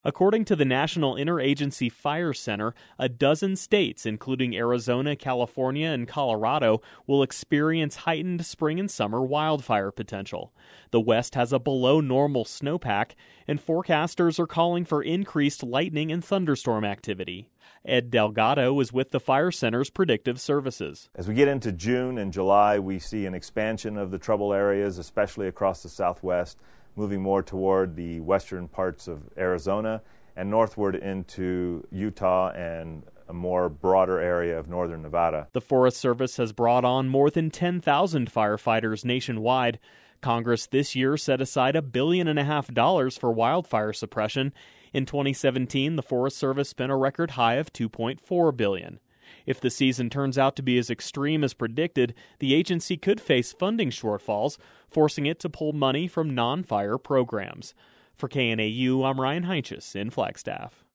According to the National Interagency Fire Center, a dozen states, including Arizona, California, and Colorado, will experience heightened spring and summer wildfire potential. The West has a below-normal snowpack, and forecasters are calling for increased lightning and thunderstorm activity. Ed Delgado is with the Fire Center's predictive services. As we get into June and July, we see an expansion of the trouble areas, especially across the Southwest, moving more toward the western parts of Arizona and northward into Utah and a more broader area of northern Nevada. The Forest Service has brought on more than 10,000 firefighters nationwide. Congress this year set aside $1.5 billion for wildfire suppression. In 2017, the Forest Service spent a record high of $2.4 billion. If the season turns out to be as extreme as predicted, the agency could face funding shortfalls, forcing it to pull money from non-fire programs. For KNAU, I'm Ryan Heinches in Flagstaff.